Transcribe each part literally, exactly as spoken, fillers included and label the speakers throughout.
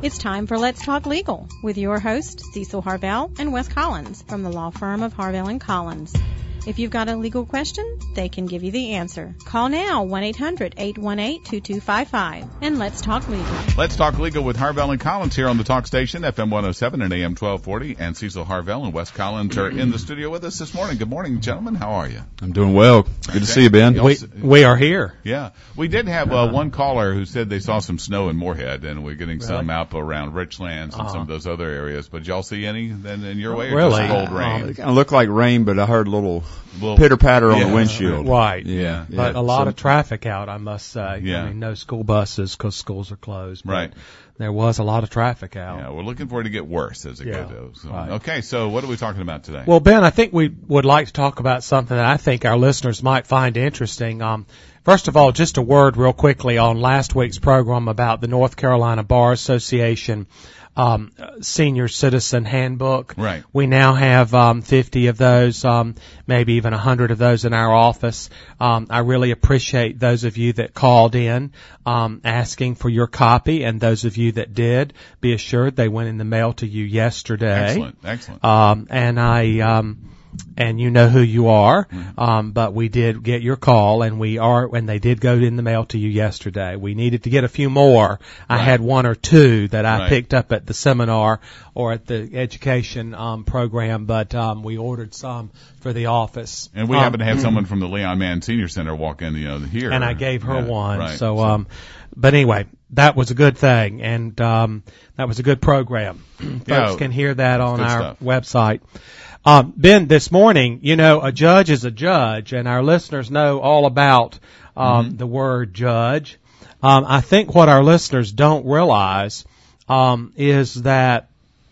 Speaker 1: It's time for Let's Talk Legal with your host, Cecil Harvell and Wes Collins from the law firm of Harvell and Collins. If you've got a legal question, they can give you the answer. Call now, one eight hundred, eight one eight, two two five five, and let's talk legal.
Speaker 2: Let's Talk Legal with Harvell and Collins here on the Talk Station, F M one oh seven and A M twelve forty, and Cecil Harvell and Wes Collins are in the studio with us this morning. Good morning, gentlemen. How are you?
Speaker 3: I'm doing well. Good okay. to see you, Ben.
Speaker 4: We, we are here.
Speaker 2: Yeah. We did have uh, one caller who said they saw some snow in Moorhead, and we're getting really? some out around Richlands and uh-huh. some of those other areas. But did y'all see any then in your way? Or
Speaker 4: really?
Speaker 2: Just cold rain?
Speaker 3: Uh, it kind of looked like rain, but I heard a little, little pitter-patter on
Speaker 2: yeah.
Speaker 3: the windshield.
Speaker 4: Right.
Speaker 2: Yeah.
Speaker 4: yeah. But a lot so, of traffic out, I must say.
Speaker 2: Yeah.
Speaker 4: I mean, no school buses because schools are closed. But
Speaker 2: right.
Speaker 4: there was a lot of traffic out.
Speaker 2: Yeah, we're looking for it to get worse as it
Speaker 4: yeah.
Speaker 2: goes. So,
Speaker 4: right.
Speaker 2: Okay, so what are we talking about today?
Speaker 4: Well, Ben, I think we would like to talk about something that I think our listeners might find interesting. Um, first of all, just a word real quickly on last week's program about the North Carolina Bar Association Um, senior citizen handbook.
Speaker 2: Right.
Speaker 4: We now have um, fifty of those, um, maybe even one hundred of those in our office. Um, I really appreciate those of you that called in um, asking for your copy, and those of you that did, be assured they went in the mail to you yesterday.
Speaker 2: Excellent, excellent.
Speaker 4: Um, and I... Um, and you know who you are, um, but we did get your call, and we are, and they did go in the mail to you yesterday. We needed to get a few more. I
Speaker 2: right.
Speaker 4: had one or two that I
Speaker 2: right.
Speaker 4: picked up at the seminar or at the education um, program, but um, we ordered some for the office.
Speaker 2: And we
Speaker 4: um,
Speaker 2: happen to have someone from the Leon Mann Senior Center walk in, you know, here.
Speaker 4: And I gave her
Speaker 2: yeah,
Speaker 4: one.
Speaker 2: Right.
Speaker 4: So, um, but anyway, that was a good thing, and um, that was a good program. Folks
Speaker 2: yeah,
Speaker 4: can hear that on our
Speaker 2: stuff.
Speaker 4: website. Um, Ben, this morning, you know, a judge is a judge, and our listeners know all about um, mm-hmm. the word judge. Um, I think what our listeners don't realize um, is that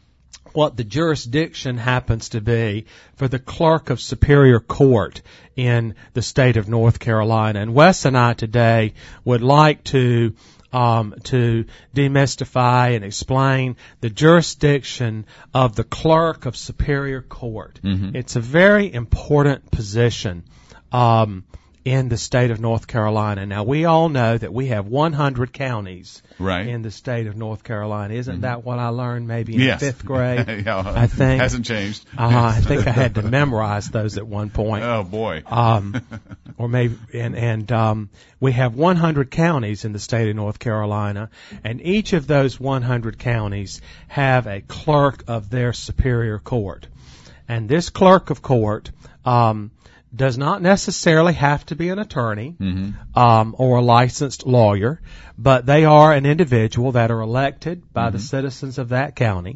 Speaker 4: what the jurisdiction happens to be for the clerk of superior court in the state of North Carolina. And Wes and I today would like to Um, to demystify and explain the jurisdiction of the clerk of superior court.
Speaker 2: Mm-hmm.
Speaker 4: It's a very important position um, in the state of North Carolina. Now, we all know that we have one hundred counties
Speaker 2: right.
Speaker 4: in the state of North Carolina. Isn't
Speaker 2: mm-hmm.
Speaker 4: that what I learned maybe in
Speaker 2: yes.
Speaker 4: fifth grade?
Speaker 2: yeah,
Speaker 4: I think.
Speaker 2: Hasn't changed.
Speaker 4: uh, I think I had to memorize those at one point.
Speaker 2: Oh, boy.
Speaker 4: Um, or maybe, and, and, um, we have one hundred counties in the state of North Carolina, and each of those one hundred counties have a clerk of their superior court. And this clerk of court, um, does not necessarily have to be an attorney,
Speaker 2: mm-hmm.
Speaker 4: um, or a licensed lawyer, but they are an individual that are elected by
Speaker 2: mm-hmm.
Speaker 4: the citizens of that county,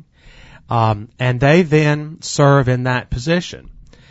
Speaker 4: um, and they then serve in that position.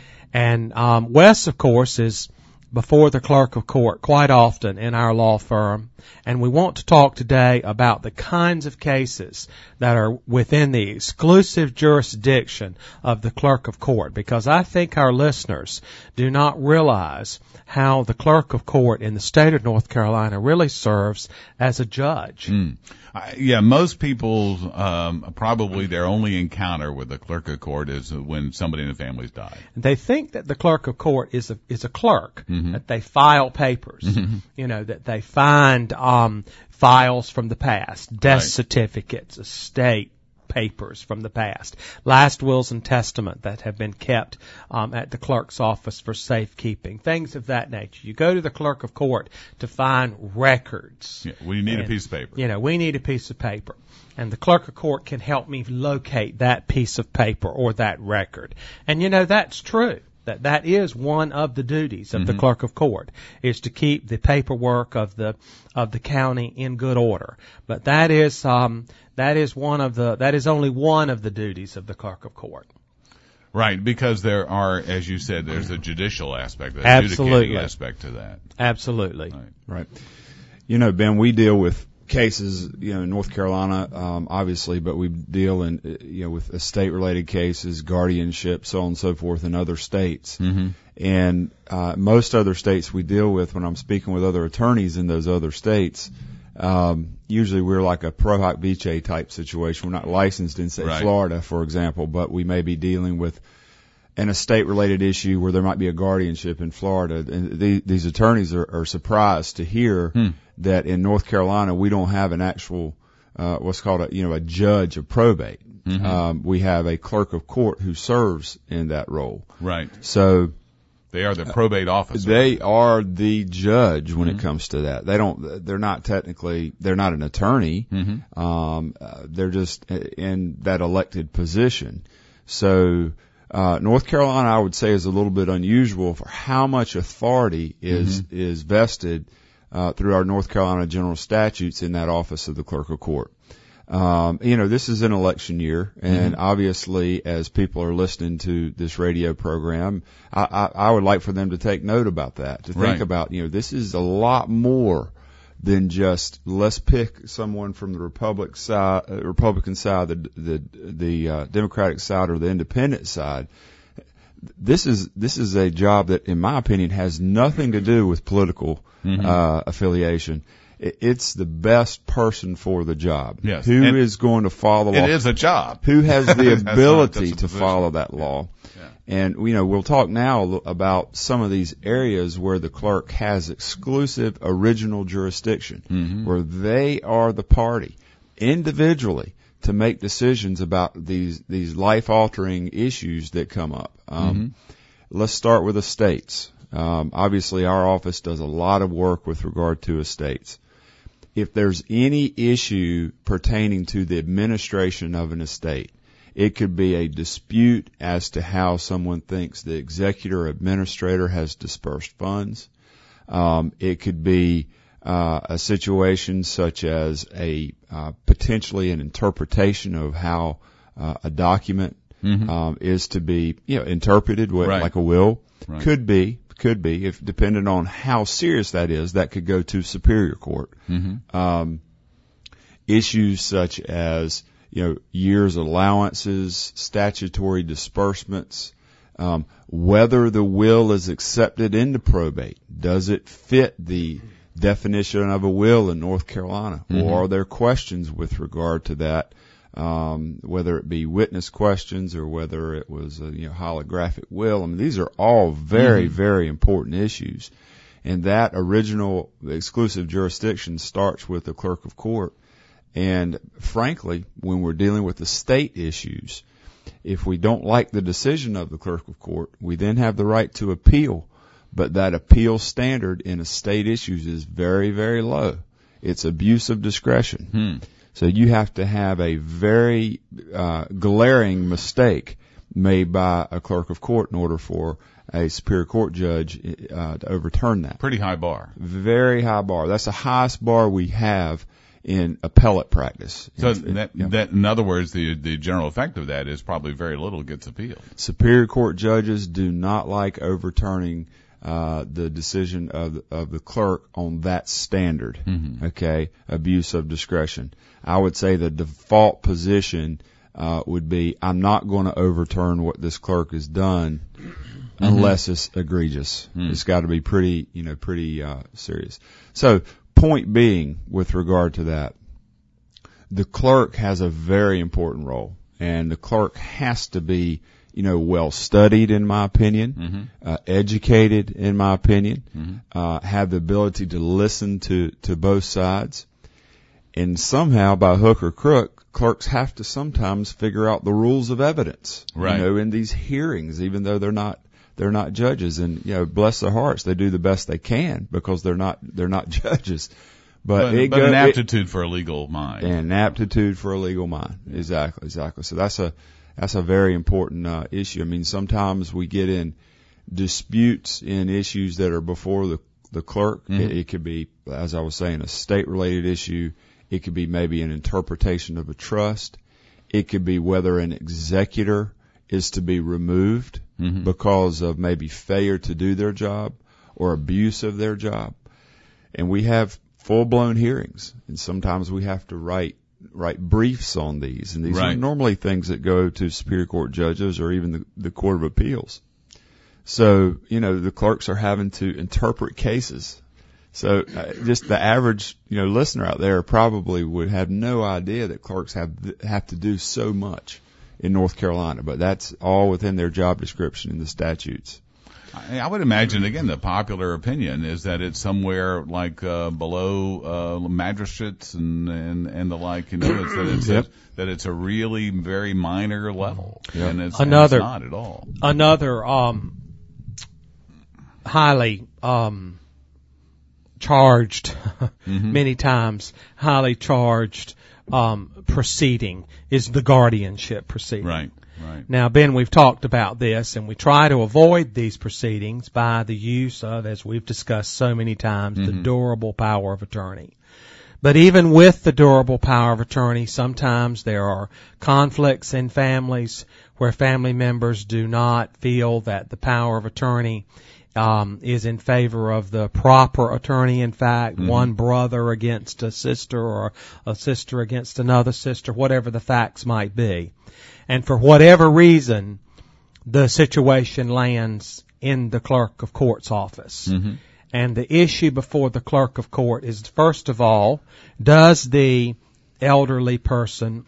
Speaker 4: And um, Wes, of course, is before the clerk of court quite often in our law firm, and we want to talk today about the kinds of cases that are within the exclusive jurisdiction of the clerk of court, because I think our listeners do not realize how the clerk of court in the state of North Carolina really serves as a judge.
Speaker 2: Mm. Uh, yeah, most people, um, probably their only encounter with the clerk of court is when somebody in the family's died.
Speaker 4: They think that the clerk of court is a, is a clerk,
Speaker 2: mm-hmm.
Speaker 4: that they file papers,
Speaker 2: mm-hmm.
Speaker 4: you know, that they find, um, files from the past, death
Speaker 2: right.
Speaker 4: certificates, estate papers from the past, last wills and testament that have been kept um, at the clerk's office for safekeeping, things of that nature. You go to the clerk of court to find records.
Speaker 2: Yeah, we need
Speaker 4: and,
Speaker 2: a piece of paper.
Speaker 4: You know, we need a piece of paper. And the clerk of court can help me locate that piece of paper or that record. And, you know, that's true. That that is one of the duties of mm-hmm. the clerk of court, is to keep the paperwork of the of the county in good order. But that is um that is one of the that is only one of the duties of the clerk of court.
Speaker 2: Right, because there are, as you said, there's a judicial aspect, a
Speaker 4: Absolutely.
Speaker 2: adjudicating aspect to that.
Speaker 4: Absolutely.
Speaker 2: Right.
Speaker 3: Right. You know, Ben, we deal with cases, you know, in North Carolina, um, obviously, but we deal in, you know, with estate-related cases, guardianship, so on and so forth, in other states.
Speaker 2: Mm-hmm.
Speaker 3: And uh, most other states we deal with, when I'm speaking with other attorneys in those other states, um, usually we're like a pro hoc vice type situation. We're not licensed in, say,
Speaker 2: right.
Speaker 3: Florida, for example, but we may be dealing with an estate-related issue where there might be a guardianship in Florida. And the, these attorneys are, are surprised to hear hmm. that in North Carolina we don't have an actual uh, what's called a, you know, a judge of probate.
Speaker 2: Mm-hmm.
Speaker 3: Um, we have a clerk of court who serves in that role.
Speaker 2: Right.
Speaker 3: So
Speaker 2: they are the probate officer.
Speaker 3: They are the judge when
Speaker 2: Mm-hmm.
Speaker 3: it comes to that. They don't, they're not technically, they're not an attorney.
Speaker 2: Mm-hmm.
Speaker 3: Um, uh, they're just in that elected position. So, uh, North Carolina, I would say, is a little bit unusual for how much authority is, mm-hmm. is vested, uh, through our North Carolina general statutes in that office of the clerk of court. Um, you know, this is an election year, and mm-hmm. obviously, as people are listening to this radio program, I, I, I would like for them to take note about that, to think
Speaker 2: right.
Speaker 3: about, you know, this is a lot more than just let's pick someone from the Republic side, uh, Republican side, the the the uh, Democratic side, or the Independent side. This is this is a job that, in my opinion, has nothing to do with political mm-hmm. uh, affiliation. It's the best person for the job.
Speaker 2: Yes.
Speaker 3: Who
Speaker 2: and
Speaker 3: is going to follow the law?
Speaker 2: It is a job.
Speaker 3: Who has the ability
Speaker 2: not,
Speaker 3: to follow that law?
Speaker 2: Yeah.
Speaker 3: And, you know, we'll talk now about some of these areas where the clerk has exclusive original jurisdiction,
Speaker 2: mm-hmm.
Speaker 3: where they are the party individually to make decisions about these, these life-altering issues that come up. Um,
Speaker 2: mm-hmm.
Speaker 3: Let's start with estates. Um, obviously, our office does a lot of work with regard to estates. If there's any issue pertaining to the administration of an estate, it could be a dispute as to how someone thinks the executor or administrator has dispersed funds. Um, it could be uh, a situation such as a uh, potentially an interpretation of how uh, a document mm-hmm. um, is to be, you know, interpreted with,
Speaker 2: right.
Speaker 3: like a will.
Speaker 2: Right.
Speaker 3: Could be. Could be, if depending on how serious that is, that could go to Superior Court.
Speaker 2: Mm-hmm.
Speaker 3: Um, issues such as, you know, years allowances, statutory disbursements, um, whether the will is accepted into probate. Does it fit the definition of a will in North Carolina?
Speaker 2: Mm-hmm.
Speaker 3: Or are there questions with regard to that? Um, whether it be witness questions or whether it was a, you know, holographic will. I mean, these are all very, mm-hmm. very important issues. And that original exclusive jurisdiction starts with the clerk of court. And frankly, when we're dealing with the state issues, if we don't like the decision of the clerk of court, we then have the right to appeal. But that appeal standard in estate issues is very, very low. It's abuse of discretion.
Speaker 2: Hmm.
Speaker 3: So you have to have a very uh, glaring mistake made by a clerk of court in order for a Superior Court judge uh, to overturn that.
Speaker 2: Pretty high bar.
Speaker 3: Very high bar. That's the highest bar we have in appellate practice.
Speaker 2: So
Speaker 3: in,
Speaker 2: that,
Speaker 3: yeah.
Speaker 2: that, in other words, the the general effect of that is probably very little gets appealed.
Speaker 3: Superior Court judges do not like overturning Uh, the decision of the, of the clerk on that standard.
Speaker 2: Mm-hmm.
Speaker 3: Okay, abuse of discretion. I would say the default position uh, would be, I'm not going to overturn what this clerk has done mm-hmm. unless it's egregious. Mm. It's got to be pretty, you know, pretty uh, serious. So, point being, with regard to that, the clerk has a very important role, and the clerk has to be, you know, well studied, in my opinion,
Speaker 2: mm-hmm.
Speaker 3: uh, educated, in my opinion,
Speaker 2: mm-hmm.
Speaker 3: uh, have the ability to listen to, to both sides. And somehow, by hook or crook, clerks have to sometimes figure out the rules of evidence,
Speaker 2: right.
Speaker 3: you know, in these hearings, even though they're not, they're not judges. And, you know, bless their hearts, they do the best they can because they're not, they're not judges. But,
Speaker 2: but,
Speaker 3: it
Speaker 2: but
Speaker 3: go,
Speaker 2: an aptitude it, for a legal mind.
Speaker 3: And an aptitude for a legal mind. Exactly, exactly. So that's a, That's a very important uh, issue. I mean, sometimes we get in disputes in issues that are before the the clerk. Mm-hmm. It, it could be, as I was saying, a state-related issue. It could be maybe an interpretation of a trust. It could be whether an executor is to be removed mm-hmm. because of maybe failure to do their job or abuse of their job. And we have full-blown hearings, and sometimes we have to write write briefs on these, and these
Speaker 2: right.
Speaker 3: are normally things that go to Superior Court judges or even the, the Court of Appeals. So, you know, the clerks are having to interpret cases. So uh, just the average, you know, listener out there probably would have no idea that clerks have have to do so much in North Carolina, but that's all within their job description in the statutes.
Speaker 2: I, I would imagine, again, the popular opinion is that it's somewhere like uh, below uh, magistrates and, and, and the like, you know, it's that, it's
Speaker 4: yep.
Speaker 2: a, that it's a really very minor level.
Speaker 4: Yep.
Speaker 2: And it's,
Speaker 4: another,
Speaker 2: and it's not at all.
Speaker 4: Another um, highly um, charged, mm-hmm. many times, highly charged um, proceeding is the guardianship proceeding.
Speaker 2: Right. Right.
Speaker 4: Now, Ben, we've talked about this, and we try to avoid these proceedings by the use of, as we've discussed so many times, mm-hmm. the durable power of attorney. But even with the durable power of attorney, sometimes there are conflicts in families where family members do not feel that the power of attorney um, is in favor of the proper attorney. In fact, mm-hmm. one brother against a sister or a sister against another sister, whatever the facts might be. And for whatever reason, the situation lands in the clerk of court's office. Mm-hmm. And the issue before the clerk of court is, first of all, does the elderly person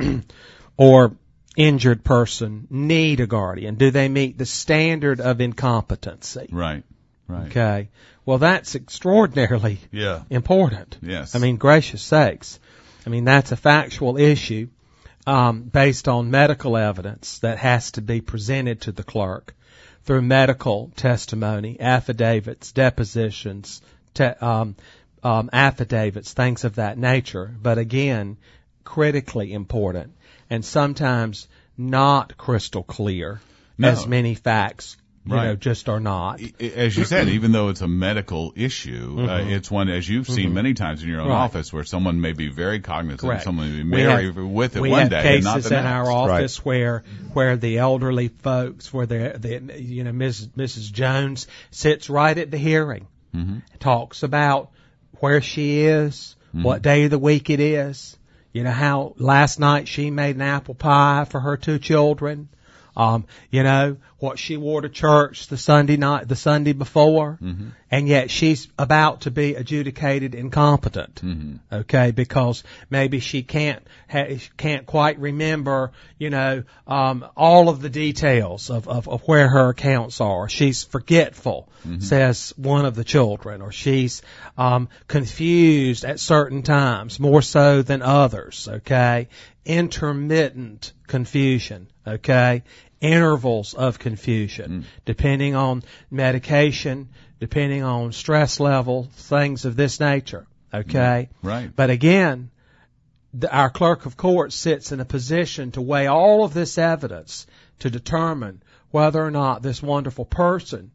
Speaker 4: or injured person need a guardian? Do they meet the standard of incompetency?
Speaker 2: Right, right.
Speaker 4: Okay. Well, that's extraordinarily
Speaker 2: yeah.
Speaker 4: important.
Speaker 2: Yes.
Speaker 4: I mean, gracious sakes. I mean, that's a factual issue. Um, based on medical evidence that has to be presented to the clerk through medical testimony, affidavits, depositions, te- um, um, affidavits, things of that nature. But again, critically important and sometimes not crystal clear,
Speaker 2: no.
Speaker 4: as many facts you
Speaker 2: right.
Speaker 4: know, just are not.
Speaker 2: As you said, even though it's a medical issue, mm-hmm. uh, it's one, as you've seen mm-hmm. many times in your own
Speaker 4: right.
Speaker 2: office, where someone may be very cognizant,
Speaker 4: Correct.
Speaker 2: someone may be very
Speaker 4: have,
Speaker 2: with it
Speaker 4: we
Speaker 2: one
Speaker 4: have
Speaker 2: day and not the
Speaker 4: cases
Speaker 2: next.
Speaker 4: in our office
Speaker 3: right.
Speaker 4: where where the elderly folks, where the, the you know, Missus Missus Jones sits right at the hearing,
Speaker 2: mm-hmm.
Speaker 4: talks about where she is, mm-hmm. what day of the week it is, you know, how last night she made an apple pie for her two children. Um, you know, what she wore to church the Sunday night, the Sunday before, mm-hmm. and yet she's about to be adjudicated incompetent. Mm-hmm. Okay, because maybe she can't ha- can't quite remember, you know, um, all of the details of, of, of where her accounts are. She's forgetful, mm-hmm. says one of the children, or she's um, confused at certain times, more so than others. Okay, intermittent confusion. Okay, intervals of confusion, mm. depending on medication, depending on stress level, things of this nature. Okay,
Speaker 2: mm. right.
Speaker 4: But again, the, our clerk of court sits in a position to weigh all of this evidence to determine whether or not this wonderful person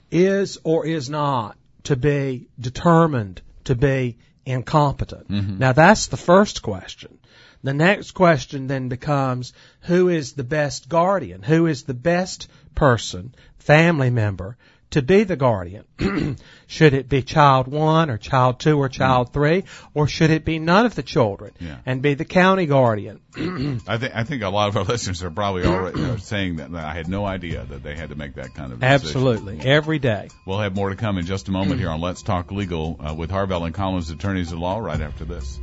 Speaker 4: is or is not to be determined to be incompetent. Mm-hmm. Now that's the first question. The next question then becomes, who is the best guardian? Who is the best person, family member, to be the guardian? Should it be child one or child two or child mm. three, or should it be none of the children
Speaker 2: yeah.
Speaker 4: and be the county guardian?
Speaker 2: I think I think a lot of our listeners are probably already are saying that, that I had no idea that they had to make that kind of decision.
Speaker 4: Absolutely, every day.
Speaker 2: We'll have more to come in just a moment here on Let's Talk Legal uh, with Harvell and Collins, attorneys at law, right after this.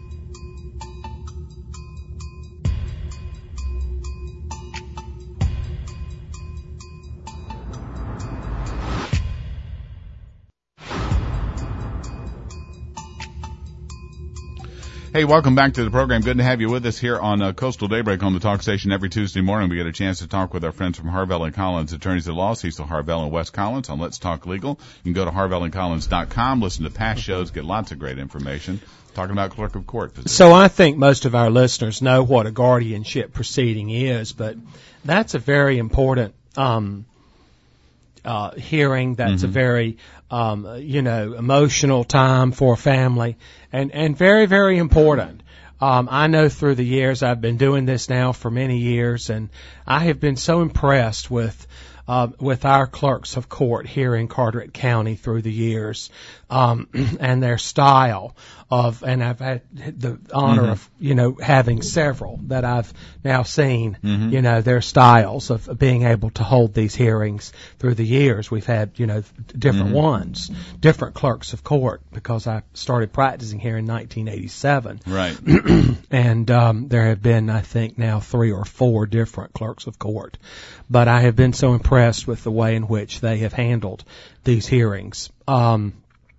Speaker 2: Hey, welcome back to the program. Good to have you with us here on uh, Coastal Daybreak on the Talk Station every Tuesday morning. We get a chance to talk with our friends from Harvell and Collins, attorneys at law, Cecil Harvell and Wes Collins on Let's Talk Legal. You can go to harvell and collins dot com, listen to past shows, get lots of great information. Talking about clerk of court positions.
Speaker 4: So I think most of our listeners know what a guardianship proceeding is, but that's a very important um Uh, hearing. That's mm-hmm. a very, um, you know, emotional time for a family, and and very very important. Um, I know through the years I've been doing this now for many years, and I have been so impressed with uh, with our clerks of court here in Carteret County through the years, um, and their style of, and I've had the honor mm-hmm. of, you know, having several that I've now seen, mm-hmm. you know, their styles of being able to hold these hearings through the years. We've had, you know, different mm-hmm. ones, different clerks of court, because I started practicing here in nineteen eighty-seven.
Speaker 2: Right.
Speaker 4: And um, there have been, I think, now three or four different clerks of court. But I have been so impressed with the way in which they have handled these hearings. Um,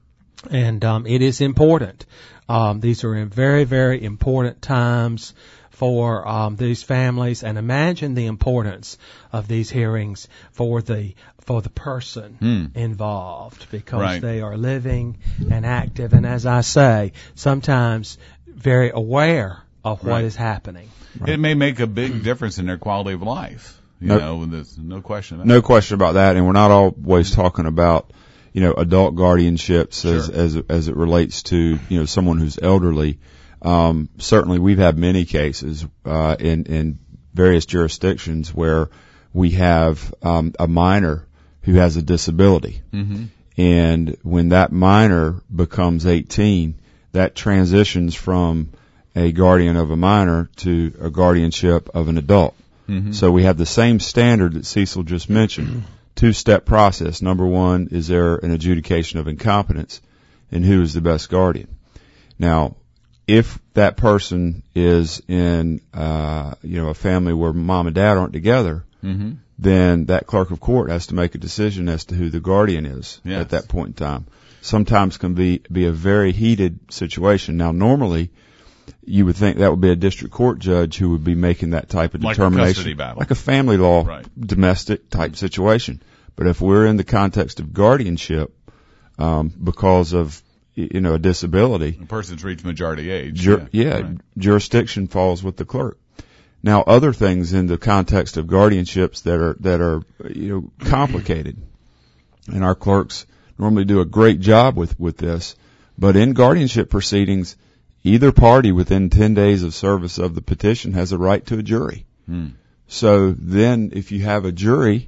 Speaker 4: and um, it is important. Um, these are in very, very important times for um, these families. And imagine the importance of these hearings for the for the person mm. involved, because
Speaker 2: right.
Speaker 4: they are living and active, and as I say, sometimes very aware of what
Speaker 2: right.
Speaker 4: is happening.
Speaker 2: Right. It may make a big difference in their quality of life. You
Speaker 3: no,
Speaker 2: know, there's no question about
Speaker 3: no
Speaker 2: that.
Speaker 3: question about that. And we're not always talking about, you know, adult guardianships
Speaker 2: sure.
Speaker 3: as, as, as it relates to, you know, someone who's elderly. Um, certainly we've had many cases, uh, in, in various jurisdictions where we have, um, a minor who has a disability.
Speaker 2: Mm-hmm.
Speaker 3: And when that minor becomes eighteen, that transitions from a guardian of a minor to a guardianship of an adult.
Speaker 2: Mm-hmm.
Speaker 3: So we have the same standard that Cecil just mentioned. Two-step process. Number one, is there an adjudication of incompetence, and who is the best guardian? Now, if that person is in, uh, you know, a family where mom and dad aren't together,
Speaker 2: mm-hmm.
Speaker 3: then that clerk of court has to make a decision as to who the guardian is
Speaker 2: yes.
Speaker 3: at that point in time. Sometimes can be, be a very heated situation. Now, normally, you would think that would be a district court judge who would be making that type of
Speaker 2: like
Speaker 3: determination.
Speaker 2: A custody battle.
Speaker 3: Like a family law,
Speaker 2: right.
Speaker 3: domestic type situation. But if we're in the context of guardianship, um, because of, you know, a disability.
Speaker 2: The person's reached majority age.
Speaker 3: Jur-
Speaker 2: yeah,
Speaker 3: yeah
Speaker 2: right.
Speaker 3: jurisdiction falls with the clerk. Now, other things in the context of guardianships that are, that are, you know, complicated. And our clerks normally do a great job with, with this. But in guardianship proceedings, either party within ten days of service of the petition has a right to a jury.
Speaker 2: Hmm.
Speaker 3: So then if you have a jury,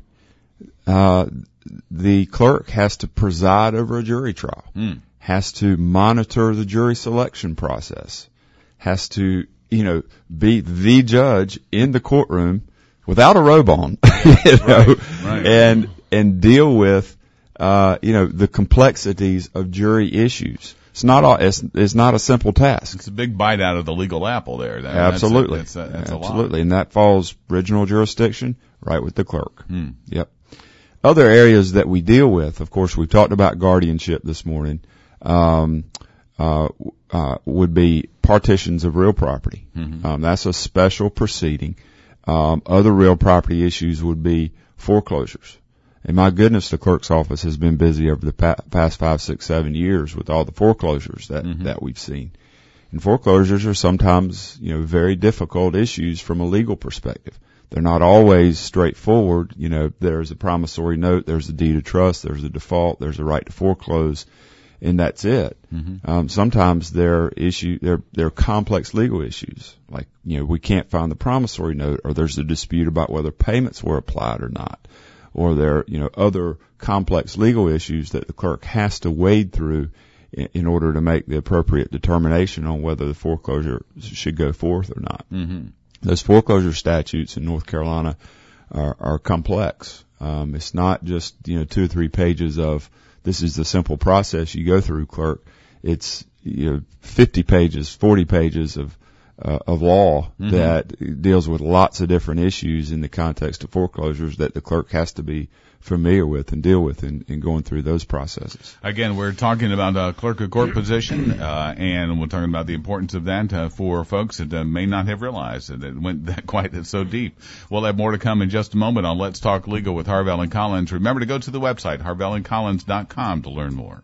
Speaker 3: uh, the clerk has to preside over a jury trial,
Speaker 2: hmm.
Speaker 3: has to monitor the jury selection process, has to, you know, be the judge in the courtroom without a robe on, you know,
Speaker 2: right, right.
Speaker 3: and, and deal with, uh, you know, the complexities of jury issues. It's not all, it's, it's not a simple task.
Speaker 2: It's a big bite out of the legal apple there. That,
Speaker 3: Absolutely.
Speaker 2: That's a, that's a, that's
Speaker 3: Absolutely.
Speaker 2: A lot.
Speaker 3: And that falls original jurisdiction right with the clerk.
Speaker 2: Hmm.
Speaker 3: Yep. Other areas that we deal with, of course, we've talked about guardianship this morning, um, uh, uh, would be partitions of real property.
Speaker 2: Mm-hmm.
Speaker 3: Um, that's a special proceeding. Um, other real property issues would be foreclosures. And my goodness, the clerk's office has been busy over the pa- past five, six, seven years with all the foreclosures that,
Speaker 2: mm-hmm.
Speaker 3: that we've seen. And foreclosures are sometimes, you know, very difficult issues from a legal perspective. They're not always straightforward. You know, there's a promissory note, there's a deed of trust, there's a default, there's a right to foreclose, and that's it.
Speaker 2: Mm-hmm.
Speaker 3: Um, sometimes they're issue, they're, they're complex legal issues. Like, you know, we can't find the promissory note, or there's a dispute about whether payments were applied or not. Or there are, you know, other complex legal issues that the clerk has to wade through in, in order to make the appropriate determination on whether the foreclosure should go forth or not.
Speaker 2: Mm-hmm.
Speaker 3: Those foreclosure statutes in North Carolina are, are complex. Um, it's not just, you know, two or three pages of this is the simple process you go through, clerk. It's, you know, fifty pages, forty pages of Uh, of law mm-hmm. that deals with lots of different issues in the context of foreclosures that the clerk has to be familiar with and deal with in, in going through those processes.
Speaker 2: Again, we're talking about a clerk of court position, uh, and we're talking about the importance of that uh, for folks that uh, may not have realized that it went that quite so deep. We'll have more to come in just a moment on Let's Talk Legal with Harvell and Collins. Remember to go to the website, harvell and collins dot com, to learn more.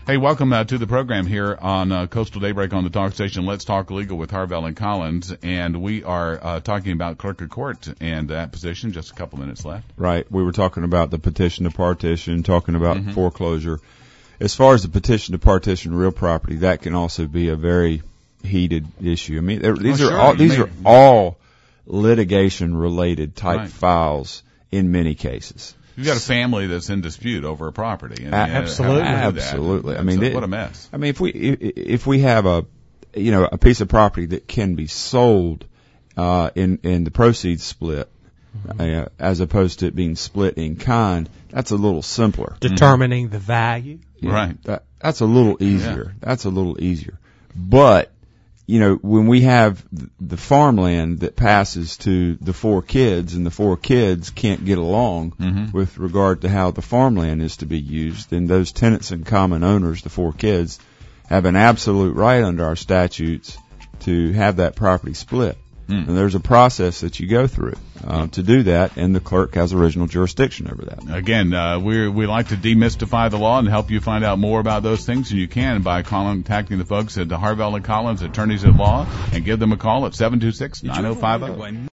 Speaker 2: Hey, welcome uh, to the program here on uh, Coastal Daybreak on the talk station. Let's Talk Legal with Harvell and Collins, and we are uh, talking about clerk of court and that position. Just a couple minutes left.
Speaker 3: Right. We were talking about the petition to partition, talking about
Speaker 2: Mm-hmm.
Speaker 3: foreclosure. As far as the petition to partition real property, that can also be a very heated issue. I mean, there- these
Speaker 2: Oh,
Speaker 3: are
Speaker 2: sure.
Speaker 3: all
Speaker 2: You
Speaker 3: these
Speaker 2: may-
Speaker 3: are all litigation related type
Speaker 2: Right.
Speaker 3: files in many cases.
Speaker 2: You've got a family that's in dispute over a property. And,
Speaker 3: A-
Speaker 2: uh,
Speaker 4: absolutely.
Speaker 2: how do you do that?
Speaker 3: Absolutely. I
Speaker 2: And
Speaker 3: mean,
Speaker 2: so
Speaker 3: it-
Speaker 2: what a mess.
Speaker 3: I mean, if we if, if we have a you know a piece of property that can be sold uh, in in the proceeds split, uh, as opposed to it being split in kind, that's a little simpler.
Speaker 4: Determining the value.
Speaker 3: You know,
Speaker 2: Right.
Speaker 3: That, that's a little easier. That's a little easier. But, you know, when we have th- the farmland that passes to the four kids and the four kids can't get along
Speaker 2: Mhm.
Speaker 3: with regard to how the farmland is to be used, then those tenants and common owners, the four kids, have an absolute right under our statutes to have that property split.
Speaker 2: Mm.
Speaker 3: And there's a process that you go through uh, to do that, and the clerk has original jurisdiction over that.
Speaker 2: Again, uh, we we like to demystify the law and help you find out more about those things, and you can by contacting the folks at the Harvell and Collins Attorneys at Law and give them a call at seven two six, nine oh five oh.